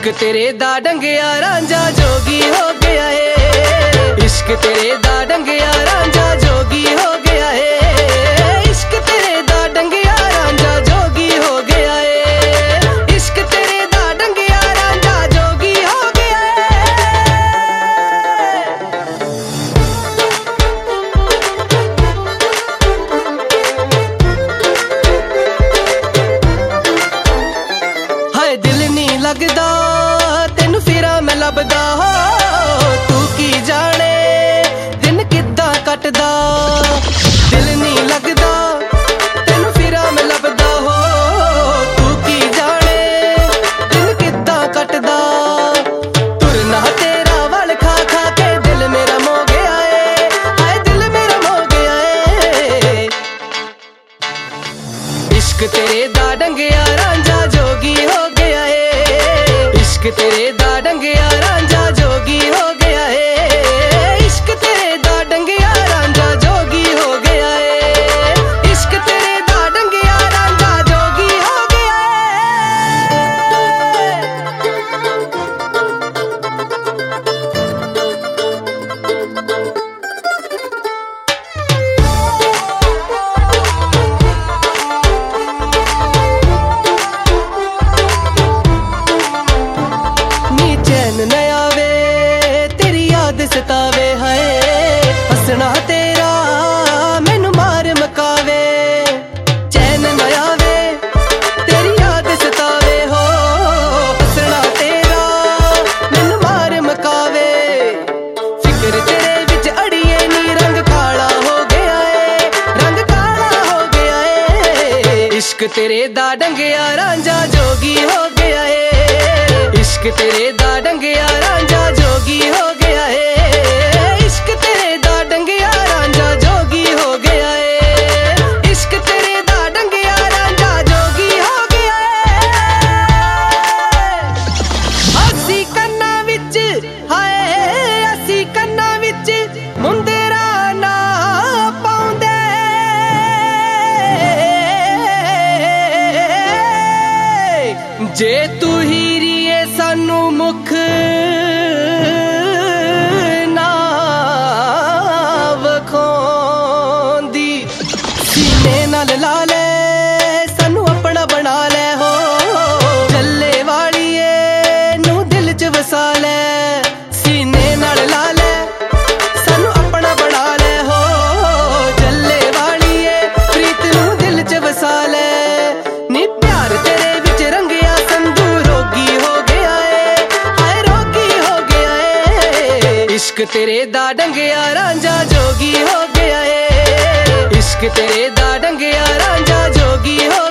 इश्क तेरे दा डंगिया रांझा जोगी हो गया है। इश्क तेरे दा डंगिया रांझा जोगी हो गया है। इश्क तेरे दा डंगिया रांझा जोगी हो गया है। इश्क तेरे दा डंगिया रांझा जोगी हो गया है। हाय दिल नहीं लगदा तेनू फिरा मैं लभदा हो, तू की जाने दिन किद्दां कटदा। दिल नहीं लगदा तेनू फिरा मैं लभदा हो, तू की जाने दिन किद्दां कटदा। तुरना तेरा वल खा खा के दिल मेरा मो गया है। हाय दिल मेरा मो गया है। इश्क तेरे दा डंगिया रांझा जोगी हो गया है। इश्क तेरे दा डंगिया रांझा जोगी हो गया है। इश्क तेरे दा डंगिया रांझा जोगी हो गया है। इश्क तेरे दा डंगिया रांझा जोगी हो गया न आवे तेरी याद सतावे है। हसना तेरा मैनू मार मकावे। चैन न आवे तेरी याद सतावे हो। हसना तेरा मैनू मार मकावे। फिक्र तेरे विच अड़िए नी रंग काला हो गया है। रंग काला हो गया है। इश्क तेरे दा डंगिया रांझा जोगी हो गया है। इश्क तेरे दा डंगिया रांझा जोगी हो गया है। इश्क तेरे दा डंगिया रांझा जोगी हो गया है। इश्क तेरे दा डंगिया रांझा जोगी हो गया है। असी कन्ना विच हाय असी कन्ना विच मुंदेरा ना पाउंदे। जे तू हीरीए सानू मुख ना वखोंदी। सीने नाल ला ले सानू अपना बना ले हो। जल्ले वालिए नू दिल च वसा ले। सीने नाल ला ले सानू अपना बना ले हो। जल्ले वालिए प्रीत नू दिल च वसा ले। नी प्यार तेरे विच रंगिया संधू रोगी हो गया है। हाय रोगी हो गया है। इश्क तेरे दा डंगिया रांझा जोगी हो गया है। इश्क तेरे दा डंगिया रांझा जोगी हो